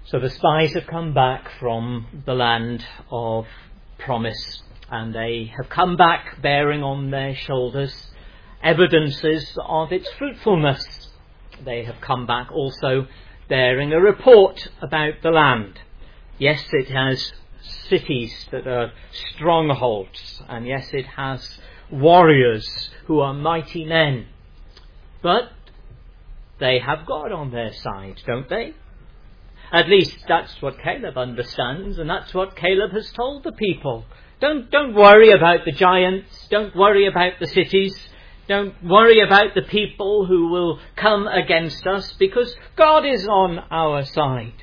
So the spies have come back from the land of promise, and they have come back bearing on their shoulders evidences of its fruitfulness. They have come back also bearing a report about the land. Yes, it has cities that are strongholds, and yes, it has warriors who are mighty men. But they have God on their side, don't they? At least that's what Caleb understands, and that's what Caleb has told the people. Don't worry about the giants. Don't worry about the cities. Don't worry about the people who will come against us, because God is on our side.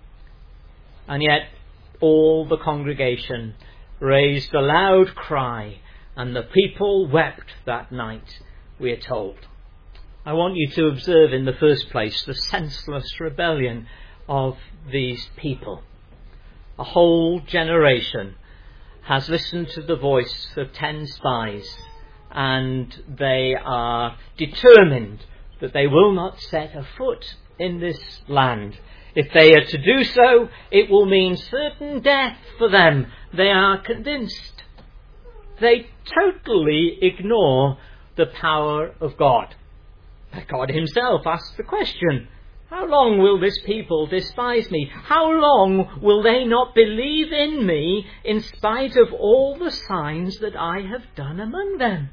And yet all the congregation raised a loud cry, and the people wept that night, we are told. I want you to observe in the first place the senseless rebellion of these people. A whole generation has listened to the voice of 10 spies, and they are determined that they will not set a foot in this land. If they are to do so, it will mean certain death for them. They are convinced. They totally ignore the power of God. God himself asks the question, how long will this people despise me? How long will they not believe in me in spite of all the signs that I have done among them?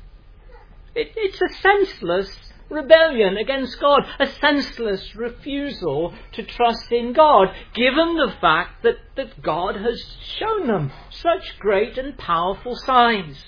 It's a senseless rebellion against God, a senseless refusal to trust in God, given the fact that God has shown them such great and powerful signs.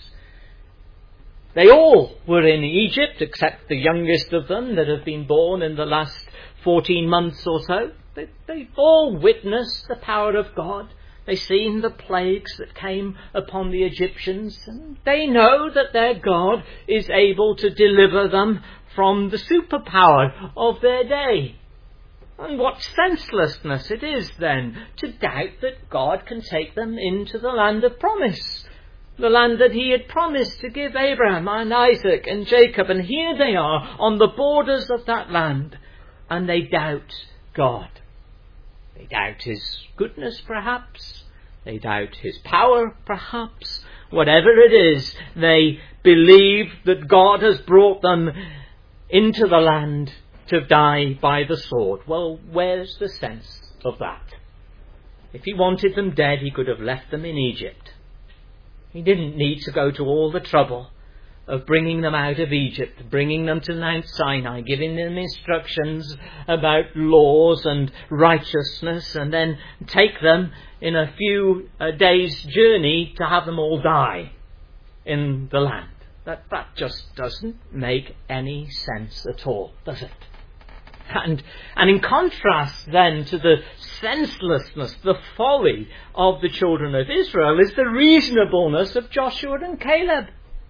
They all were in Egypt, except the youngest of them that have been born in the last 14 months or so. They all witnessed the power of God. They've seen the plagues that came upon the Egyptians, and they know that their God is able to deliver them from the superpower of their day. And what senselessness it is then to doubt that God can take them into the land of promise. The land that he had promised to give Abraham and Isaac and Jacob. And here they are on the borders of that land. And they doubt God. They doubt his goodness, perhaps. They doubt his power, perhaps. Whatever it is, they believe that God has brought them into the land to die by the sword. Well, where's the sense of that? If he wanted them dead, he could have left them in Egypt. He didn't need to go to all the trouble of bringing them out of Egypt, bringing them to Mount Sinai, giving them instructions about laws and righteousness, and then take them in a few days' journey to have them all die in the land. That just doesn't make any sense at all, does it? And in contrast then to the senselessness, the folly of the children of Israel is the reasonableness of Joshua and Caleb.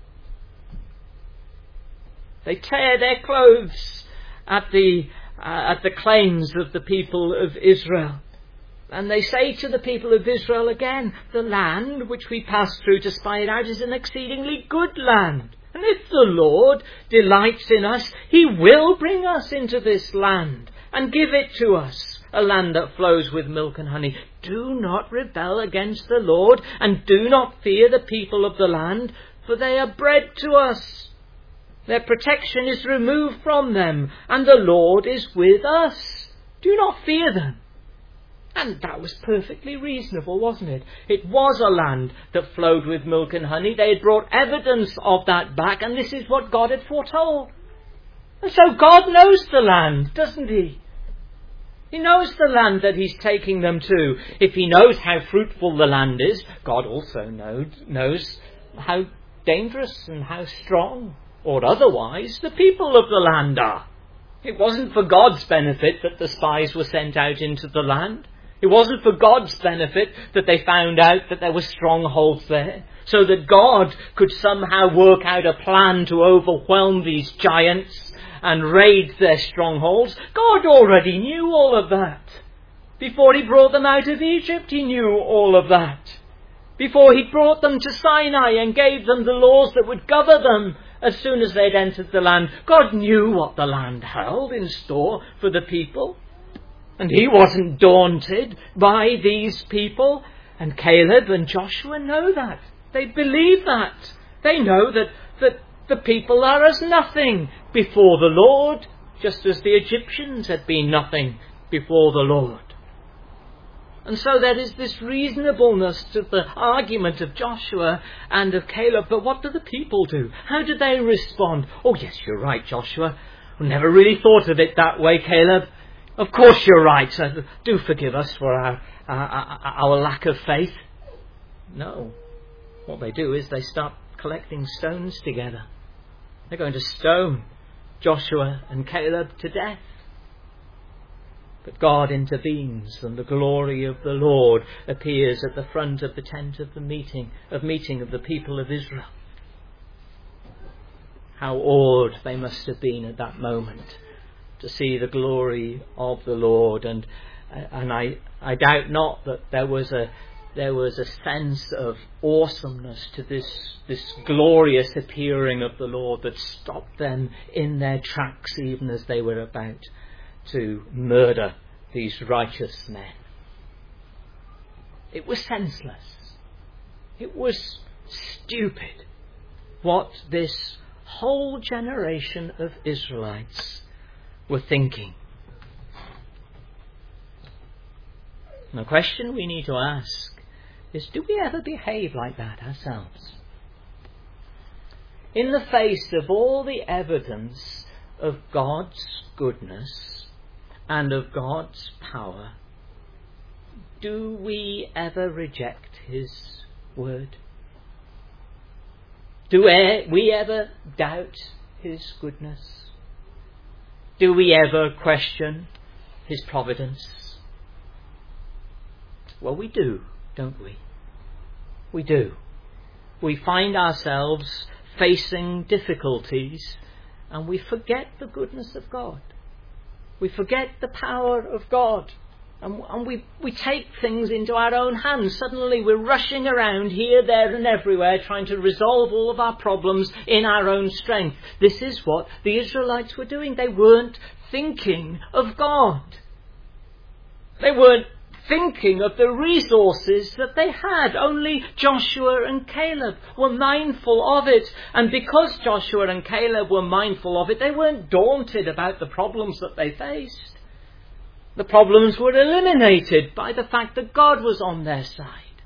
They tear their clothes at the claims of the people of Israel. And they say to the people of Israel again, the land which we passed through to spy it out is an exceedingly good land. And if the Lord delights in us, he will bring us into this land and give it to us, a land that flows with milk and honey. Do not rebel against the Lord, and do not fear the people of the land, for they are bread to us. Their protection is removed from them, and the Lord is with us. Do not fear them. And that was perfectly reasonable, wasn't it? It was a land that flowed with milk and honey. They had brought evidence of that back, and this is what God had foretold. And so God knows the land, doesn't he? He knows the land that he's taking them to. If he knows how fruitful the land is, God also knows how dangerous and how strong, or otherwise, the people of the land are. It wasn't for God's benefit that the spies were sent out into the land. It wasn't for God's benefit that they found out that there were strongholds there, so that God could somehow work out a plan to overwhelm these giants and raid their strongholds. God already knew all of that. Before he brought them out of Egypt, he knew all of that. Before he brought them to Sinai and gave them the laws that would govern them as soon as they'd entered the land, God knew what the land held in store for the people. And he wasn't daunted by these people. And Caleb and Joshua know that. They believe that. They know that the people are as nothing before the Lord, just as the Egyptians had been nothing before the Lord. And so there is this reasonableness to the argument of Joshua and of Caleb. But what do the people do? How do they respond? Oh yes, you're right, Joshua. I never really thought of it that way, Caleb. Of course you're right. Do forgive us for our lack of faith. No. What they do is they start collecting stones together. They're going to stone Joshua and Caleb to death. But God intervenes, and the glory of the Lord appears at the front of the tent of the meeting of the people of Israel. How awed they must have been at that moment to see the glory of the Lord, and I doubt not that there was a sense of awesomeness to this glorious appearing of the Lord that stopped them in their tracks, even as they were about to murder these righteous men. It was senseless. It was stupid what this whole generation of Israelites were thinking. And the question we need to ask is, do we ever behave like that ourselves? In the face of all the evidence of God's goodness and of God's power, do we ever reject His word? Do we ever doubt His goodness? Do we ever question His providence? Well, we do, don't we? We do. We find ourselves facing difficulties and we forget the goodness of God. We forget the power of God. And we take things into our own hands. Suddenly we're rushing around here, there and everywhere trying to resolve all of our problems in our own strength. This is what the Israelites were doing. They weren't thinking of God. They weren't thinking of the resources that they had. Only Joshua and Caleb were mindful of it. And because Joshua and Caleb were mindful of it, they weren't daunted about the problems that they faced. The problems were eliminated by the fact that God was on their side.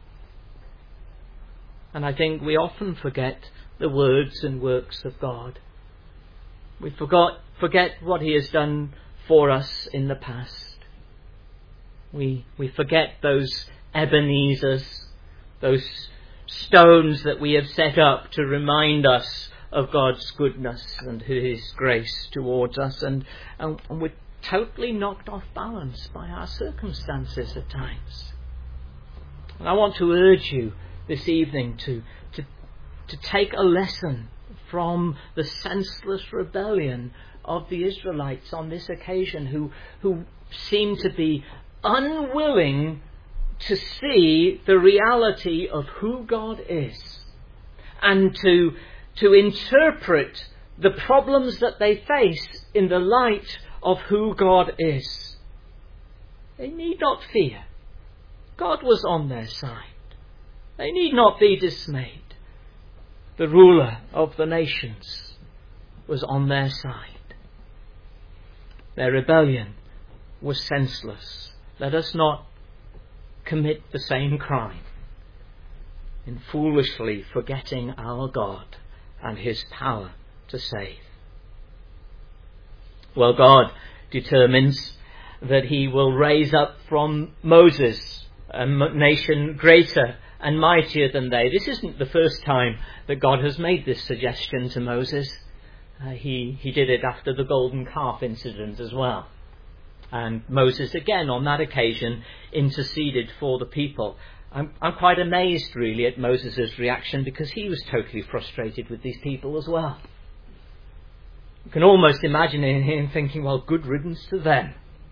And I think we often forget the words and works of God. We forget what He has done for us in the past. We forget those Ebenezers, those stones that we have set up to remind us of God's goodness and His grace towards us, and we're totally knocked off balance by our circumstances at times. And I want to urge you this evening to take a lesson from the senseless rebellion of the Israelites on this occasion, who seem to be unwilling to see the reality of who God is and to interpret the problems that they face in the light of who God is. They need not fear. God was on their side. They need not be dismayed. The ruler of the nations was on their side. Their rebellion was senseless. Let us not commit the same crime in foolishly forgetting our God and His power to save. Well, God determines that He will raise up from Moses a nation greater and mightier than they. This isn't the first time that God has made this suggestion to Moses. He did it after the golden calf incident as well. And Moses again on that occasion interceded for the people. I'm quite amazed really at Moses' reaction, because he was totally frustrated with these people as well. You can almost imagine him thinking, well, good riddance to them.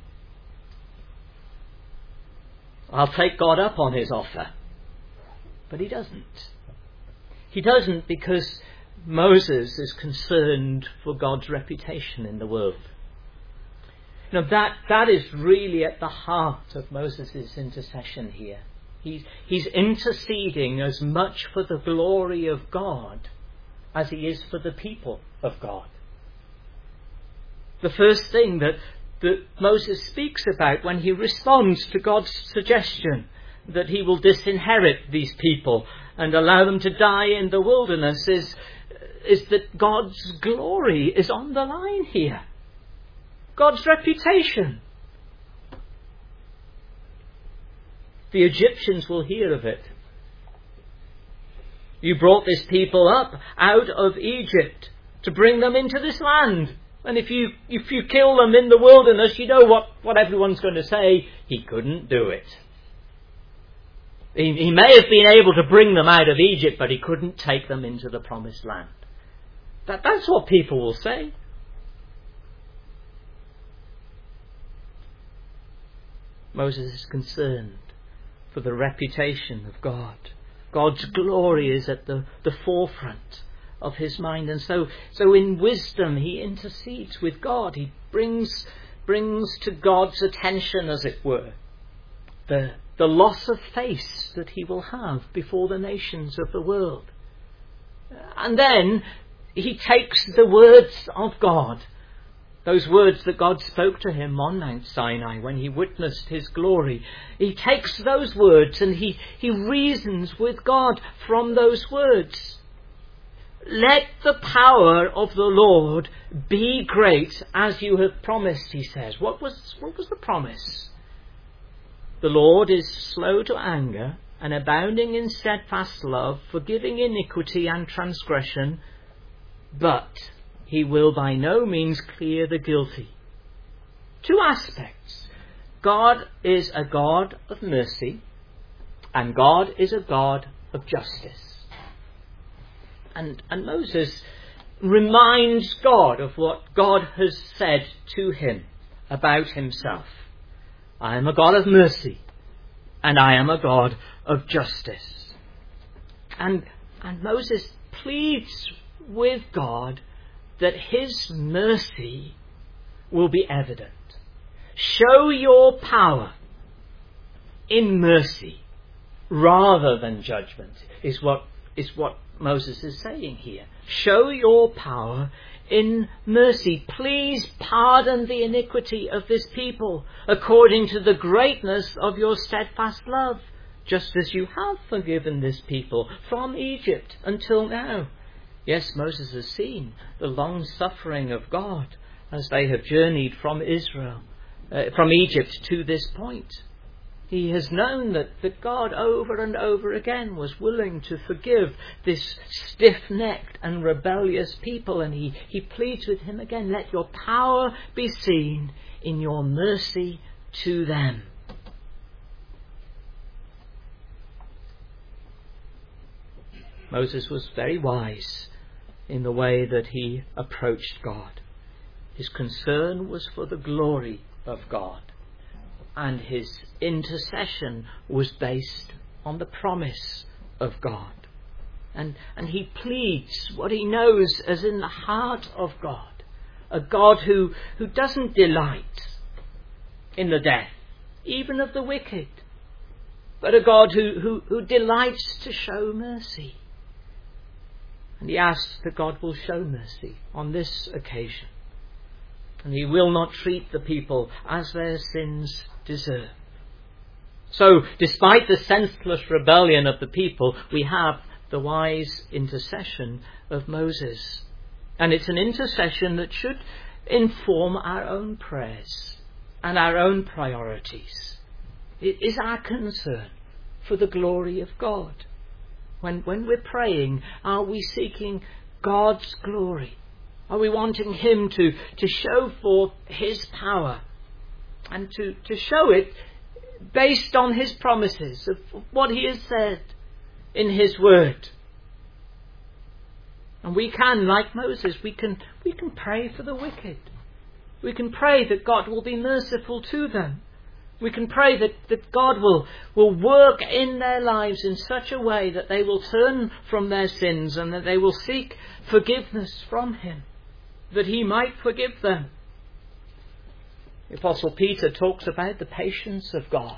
I'll take God up on His offer. But He doesn't. He doesn't because Moses is concerned for God's reputation in the world. That is really at the heart of Moses' intercession here. He's interceding as much for the glory of God as he is for the people of God. The first thing that Moses speaks about when he responds to God's suggestion that he will disinherit these people and allow them to die in the wilderness is that God's glory is on the line here. God's reputation. The Egyptians will hear of it. You brought this people up out of Egypt to bring them into this land. And if you kill them in the wilderness, you know what everyone's going to say. He couldn't do it. He may have been able to bring them out of Egypt, but he couldn't take them into the promised land. That's what people will say. Moses is concerned for the reputation of God. God's glory is at the forefront of his mind, and so in wisdom he intercedes with God. He brings to God's attention, as it were, the loss of face that he will have before the nations of the world. And then he takes the words of God, those words that God spoke to him on Mount Sinai when he witnessed his glory. He takes those words and he reasons with God from those words. Let the power of the Lord be great as you have promised, he says. What was the promise? The Lord is slow to anger and abounding in steadfast love, forgiving iniquity and transgression, but he will by no means clear the guilty. Two aspects. God is a God of mercy, and God is a God of justice. And Moses reminds God of what God has said to him about himself. I am a God of mercy, and I am a God of justice. And Moses pleads with God that his mercy will be evident. Show your power in mercy rather than judgment, is what Moses is saying here. Show your power in mercy. Please pardon the iniquity of this people according to the greatness of your steadfast love, just as you have forgiven this people from Egypt until now. Yes, Moses has seen the long suffering of God as they have journeyed from Egypt to this point. He has known that God over and over again was willing to forgive this stiff-necked and rebellious people, and he pleads with him again, let your power be seen in your mercy to them. Moses was very wise in the way that he approached God. His concern was for the glory of God, and his intercession was based on the promise of God. And he pleads what he knows as in the heart of God, a God who doesn't delight in the death, even of the wicked, but a God who delights to show mercy. And he asks that God will show mercy on this occasion. And he will not treat the people as their sins deserve. So, despite the senseless rebellion of the people, we have the wise intercession of Moses. And it's an intercession that should inform our own prayers and our own priorities. It is our concern for the glory of God. When we're praying, are we seeking God's glory? Are we wanting him to show forth his power and to show it based on his promises of what he has said in his word? And we can, like Moses, we can pray for the wicked. We can pray that God will be merciful to them. We can pray that God will work in their lives in such a way that they will turn from their sins and that they will seek forgiveness from him, that he might forgive them. The Apostle Peter talks about the patience of God,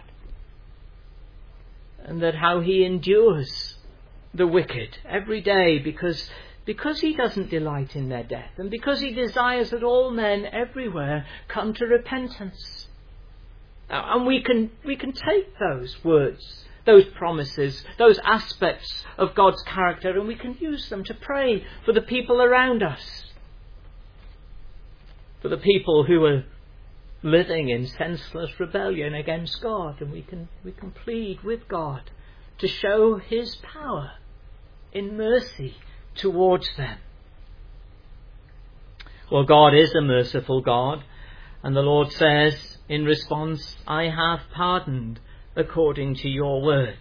and that how he endures the wicked every day because he doesn't delight in their death, and because he desires that all men everywhere come to repentance. And we can take those words, those promises, those aspects of God's character, and we can use them to pray for the people around us, for the people who are living in senseless rebellion against God, and we can plead with God to show his power in mercy towards them. Well, God is a merciful God, and the Lord says in response, I have pardoned according to your word.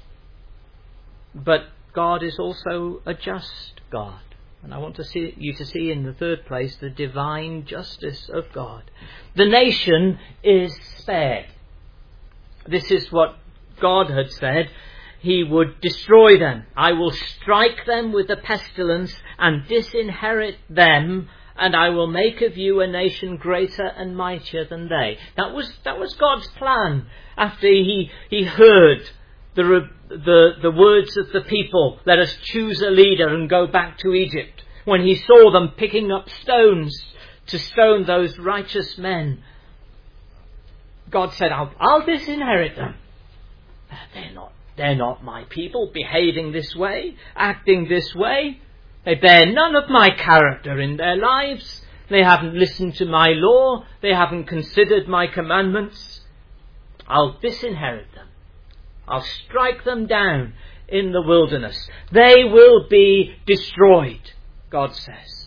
But God is also a just God. And I want you to see in the third place the divine justice of God. The nation is spared. This is what God had said. He would destroy them. I will strike them with the pestilence and disinherit them, and I will make of you a nation greater and mightier than they. That was God's plan after he heard the words of the people, let us choose a leader and go back to Egypt. When he saw them picking up stones to stone those righteous men, God said, I'll disinherit them. They're not my people, behaving this way, acting this way. They bear none of my character in their lives. They haven't listened to my law. They haven't considered my commandments. I'll disinherit them. I'll strike them down in the wilderness. They will be destroyed, God says.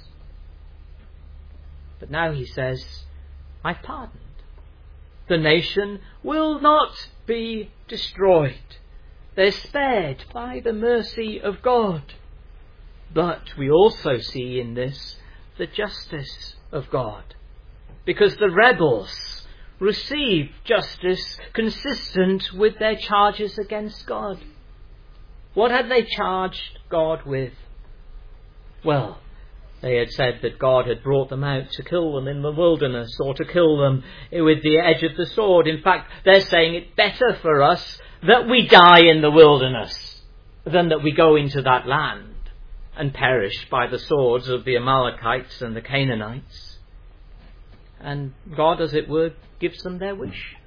But now he says, I've pardoned. The nation will not be destroyed. They're spared by the mercy of God. But we also see in this the justice of God, because the rebels receive justice consistent with their charges against God. What had they charged God with? Well, they had said that God had brought them out to kill them in the wilderness, or to kill them with the edge of the sword. In fact, they're saying it's better for us that we die in the wilderness than that we go into that land and perish by the swords of the Amalekites and the Canaanites. And God, as it were, gives them their wish.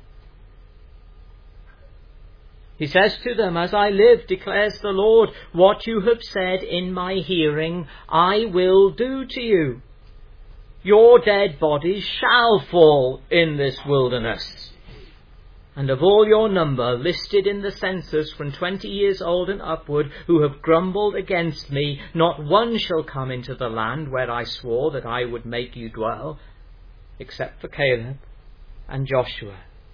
He says to them, as I live, declares the Lord, what you have said in my hearing, I will do to you. Your dead bodies shall fall in this wilderness. And of all your number, listed in the census from 20 years old and upward, who have grumbled against me, not one shall come into the land where I swore that I would make you dwell, except for Caleb and Joshua.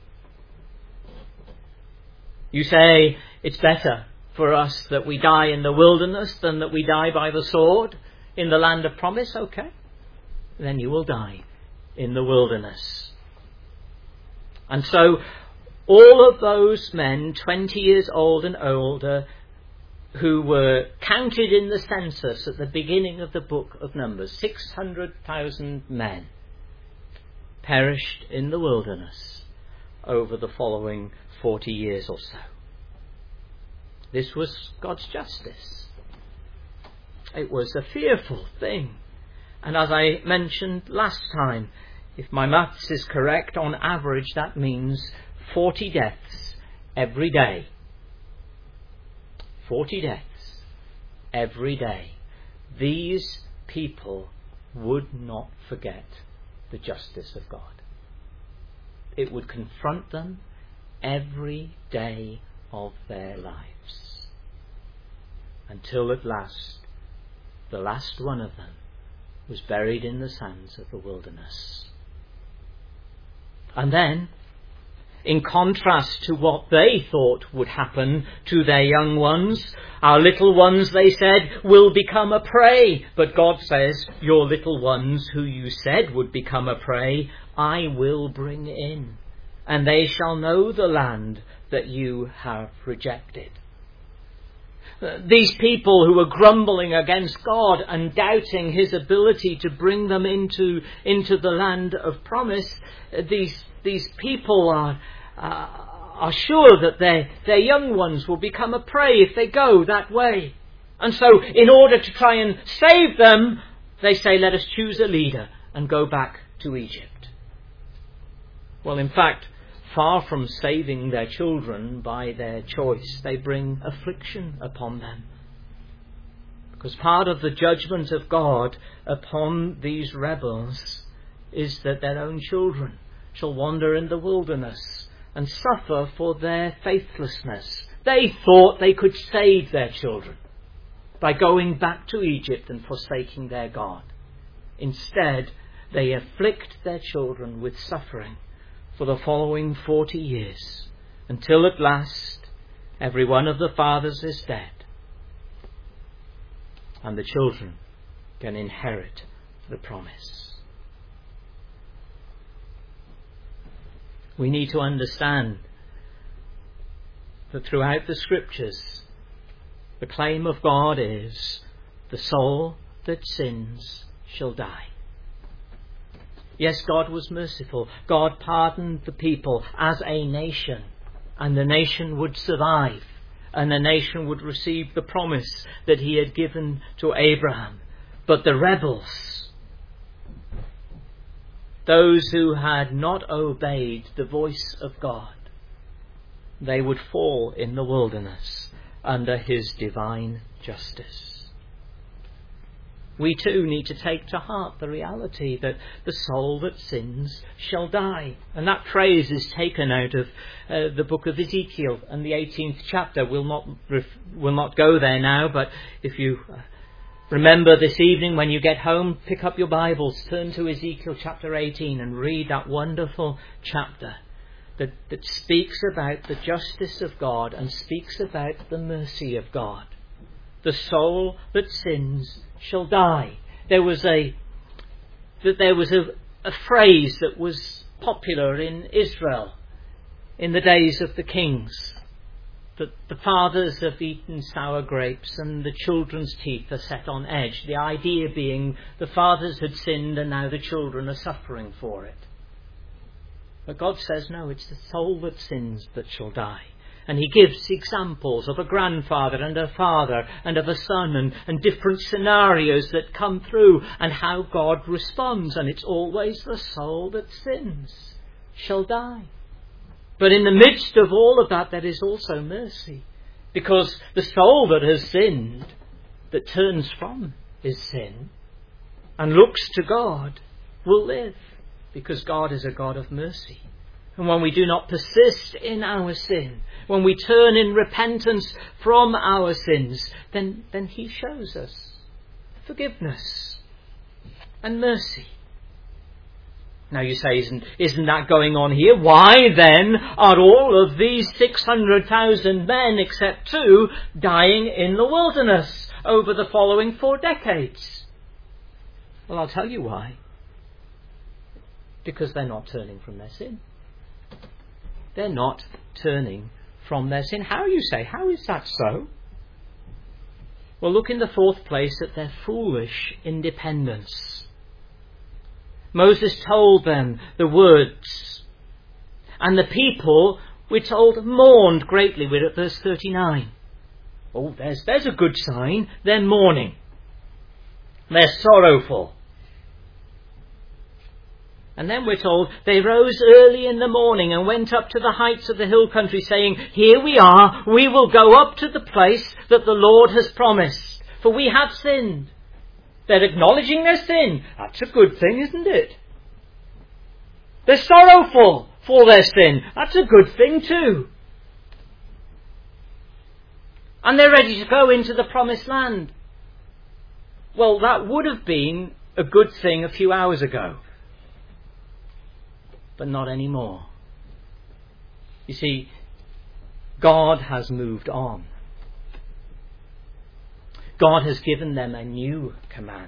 You say it's better for us that we die in the wilderness than that we die by the sword in the land of promise. Okay, then you will die in the wilderness. And so all of those men, 20 years old and older, who were counted in the census at the beginning of the book of Numbers, 600,000 men, perished in the wilderness over the following 40 years or so. This was God's justice. It was a fearful thing. And as I mentioned last time, if my maths is correct, on average that means 40 deaths every day. 40 deaths every day. These people would not forget the justice of God. It would confront them every day of their lives, until at last, the last one of them was buried in the sands of the wilderness. And then, in contrast to what they thought would happen to their young ones, our little ones, they said, will become a prey. But God says, your little ones who you said would become a prey, I will bring in, and they shall know the land that you have rejected. These people who were grumbling against God and doubting his ability to bring them into the land of promise, these these people are sure that their young ones will become a prey if they go that way. And so in order to try and save them, they say, let us choose a leader and go back to Egypt. Well, in fact, far from saving their children by their choice, they bring affliction upon them. Because part of the judgment of God upon these rebels is that their own children shall wander in the wilderness and suffer for their faithlessness. They thought they could save their children by going back to Egypt and forsaking their God. Instead, they afflict their children with suffering for the following 40 years, until at last every one of the fathers is dead, and the children can inherit the promise. We need to understand that throughout the Scriptures, the claim of God is, the soul that sins shall die. Yes, God was merciful. God pardoned the people as a nation, and the nation would survive, and the nation would receive the promise that he had given to Abraham. But the rebels, those who had not obeyed the voice of God, they would fall in the wilderness under his divine justice. We too need to take to heart the reality that the soul that sins shall die. And that phrase is taken out of the book of Ezekiel and the 18th chapter. We'll not go there now, but if you remember this evening when you get home, pick up your Bibles, turn to Ezekiel chapter 18 and read that wonderful chapter that speaks about the justice of God and speaks about the mercy of God. The soul that sins shall die. There was a phrase that was popular in Israel in the days of the kings, that the fathers have eaten sour grapes and the children's teeth are set on edge. The idea being the fathers had sinned and now the children are suffering for it. But God says, no, it's the soul that sins that shall die. And he gives examples of a grandfather and a father and of a son and different scenarios that come through and how God responds. And it's always the soul that sins shall die. But in the midst of all of that, there is also mercy. Because the soul that has sinned, that turns from his sin and looks to God, will live. Because God is a God of mercy. And when we do not persist in our sin, when we turn in repentance from our sins, then he shows us forgiveness and mercy. Now you say, isn't that going on here? Why then are all of these 600,000 men, except 2, dying in the wilderness over the following 4 decades? Well, I'll tell you why. Because they're not turning from their sin. They're not turning from their sin. How, you say? How is that so? Well, look in the 4th place at their foolish independence. Moses told them the words, and the people, we're told, mourned greatly. We're at verse 39. Oh, there's a good sign. They're mourning. They're sorrowful. And then we're told, they rose early in the morning and went up to the heights of the hill country, saying, here we are, we will go up to the place that the Lord has promised, for we have sinned. They're acknowledging their sin. That's a good thing, isn't it? They're sorrowful for their sin. That's a good thing too. And they're ready to go into the promised land. Well, that would have been a good thing a few hours ago. But not anymore. You see, God has moved on. God has given them a new command.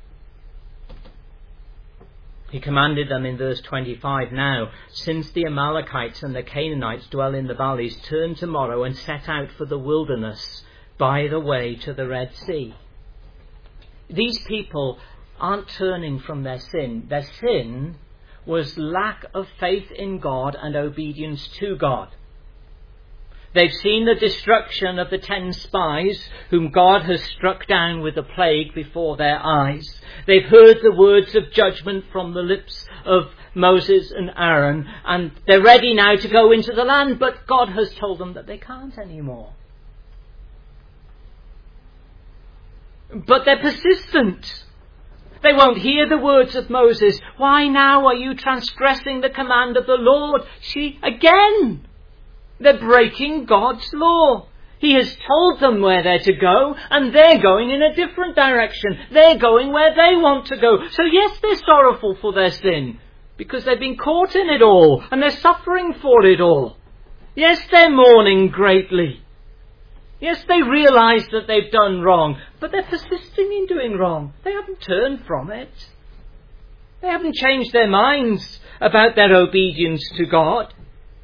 He commanded them in verse 25, now, since the Amalekites and the Canaanites dwell in the valleys, turn tomorrow and set out for the wilderness by the way to the Red Sea. These people aren't turning from their sin. Their sin was lack of faith in God and obedience to God. They've seen the destruction of the 10 spies whom God has struck down with a plague before their eyes. They've heard the words of judgment from the lips of Moses and Aaron, and they're ready now to go into the land, but God has told them that they can't anymore. But they're persistent. They won't hear the words of Moses. Why now are you transgressing the command of the Lord? See, again, they're breaking God's law. He has told them where they're to go, and they're going in a different direction. They're going where they want to go. So yes, they're sorrowful for their sin, because they've been caught in it all, and they're suffering for it all. Yes, they're mourning greatly. Yes, they realise that they've done wrong, but they're persisting in doing wrong. They haven't turned from it. They haven't changed their minds about their obedience to God.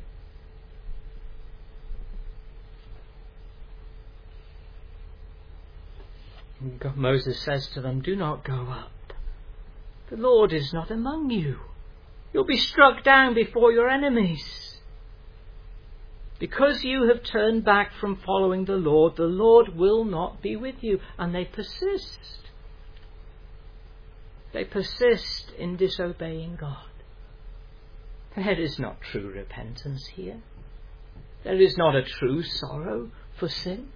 Moses says to them, "Do not go up. The Lord is not among you. You'll be struck down before your enemies. Because you have turned back from following the Lord will not be with you." And they persist. They persist in disobeying God. There is not true repentance here. There is not a true sorrow for sin.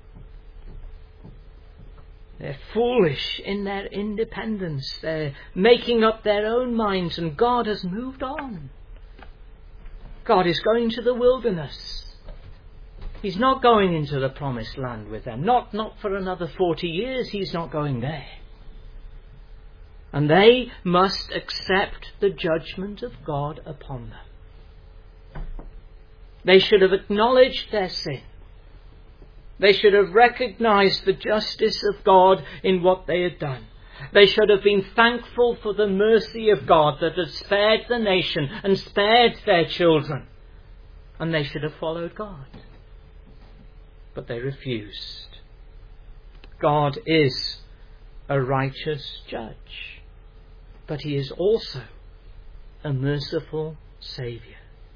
They're foolish in their independence. They're making up their own minds, and God has moved on. God is going to the wilderness. He's not going into the promised land with them. Not for another 40 years. He's not going there. And they must accept the judgment of God upon them. They should have acknowledged their sin. They should have recognized the justice of God in what they had done. They should have been thankful for the mercy of God that had spared the nation and spared their children. And they should have followed God. But they refused. God is a righteous judge, but he is also a merciful Saviour.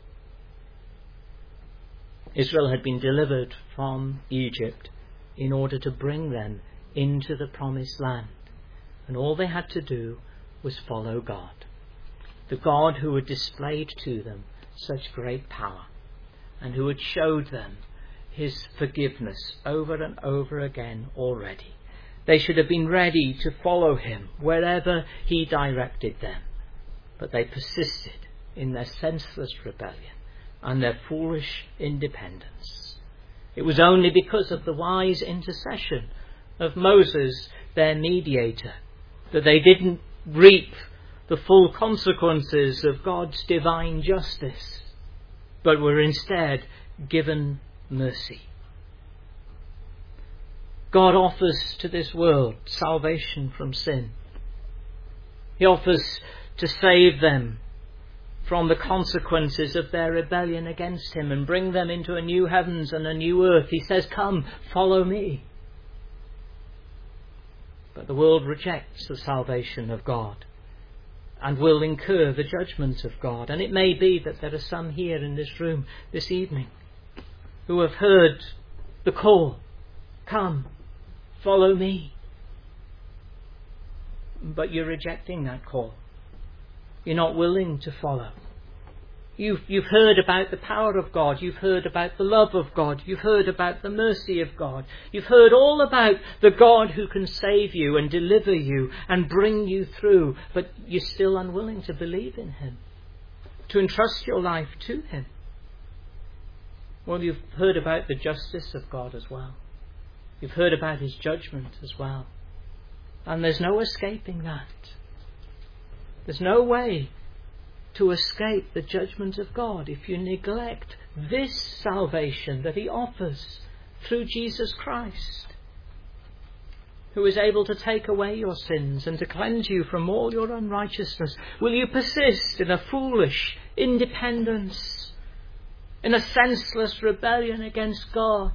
Israel had been delivered from Egypt in order to bring them into the promised land. And all they had to do was follow God. The God who had displayed to them such great power, and who had showed them his forgiveness over and over again already. They should have been ready to follow him wherever he directed them. But they persisted in their senseless rebellion and their foolish independence. It was only because of the wise intercession of Moses, their mediator, that they didn't reap the full consequences of God's divine justice, but were instead given mercy. God offers to this world salvation from sin. He offers to save them from the consequences of their rebellion against him and bring them into a new heavens and a new earth. He says, "Come, follow me." But the world rejects the salvation of God and will incur the judgment of God. And it may be that there are some here in this room this evening who have heard the call, "Come, follow me." But you're rejecting that call. You're not willing to follow. You've heard about the power of God. You've heard about the love of God. You've heard about the mercy of God. You've heard all about the God who can save you and deliver you and bring you through. But you're still unwilling to believe in him, to entrust your life to him. Well, you've heard about the justice of God as well. You've heard about his judgment as well. And there's no escaping that. There's no way to escape the judgment of God if you neglect this salvation that he offers through Jesus Christ, who is able to take away your sins and to cleanse you from all your unrighteousness. Will you persist in a foolish independence, in a senseless rebellion against God?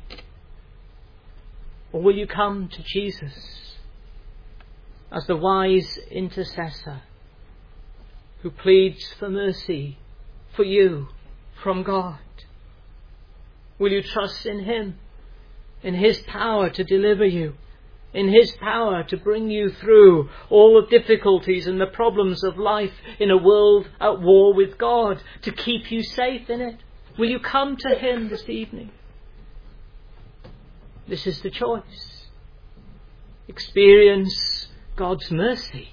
Or will you come to Jesus as the wise intercessor who pleads for mercy for you from God? Will you trust in Him, in His power to deliver you, in His power to bring you through all the difficulties and the problems of life in a world at war with God, to keep you safe in it? Will you come to Him this evening? This is the choice. Experience God's mercy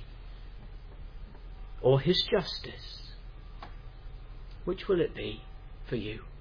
or His justice. Which will it be for you?